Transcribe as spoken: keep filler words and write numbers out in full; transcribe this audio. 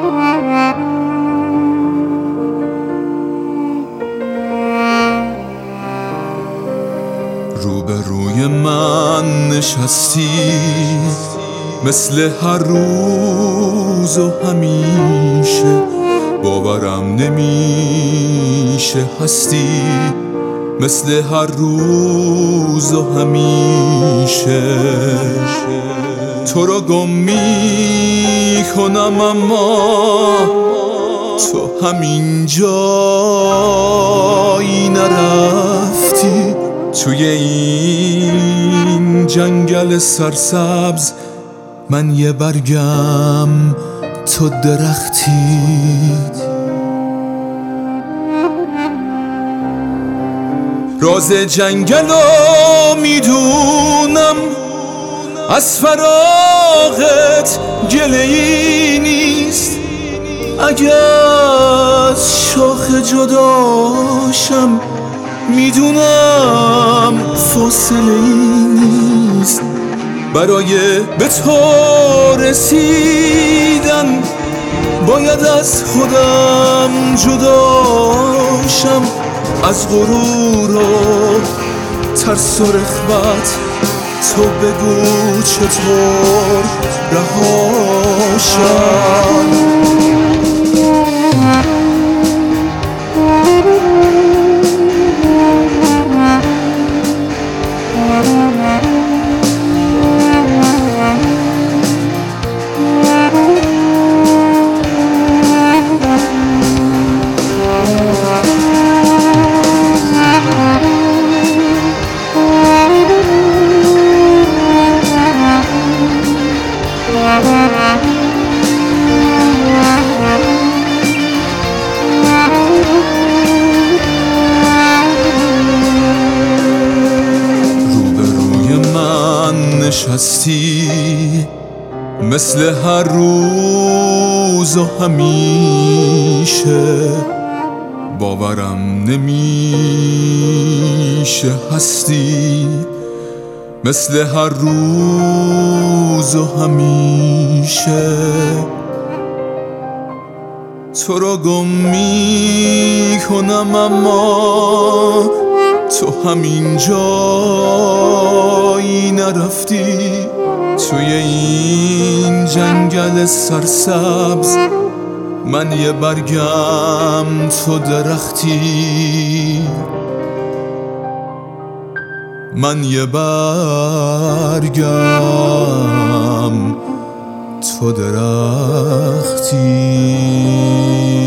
روبروی من نشستی مثل هر روز و همیشه، باورم نمیشه هستی مثل هر روز و همیشه. تو رو گم میکنم اما تو همین جایی نرفتی، توی این جنگل سرسبز من یه برگم تو درختی. راز جنگلو میدونم، از فراغت گله‌ای نیست، اگه از شاخ جداشم میدونم فاصله‌ای نیست. برای به تو رسیدن باید از خودم جداشم، از غرور و ترس و رغبت تو بگو چطور رهاشم. روبروی من نشستی مثل هر روز و همیشه، باورم نمیشه هستی مثل هر روز و همیشه. تو رو گم میکنم اما تو همین جایی نرفتی، توی این جنگل سرسبز من یه برگم تو درختی. من یه برگم تو درختی.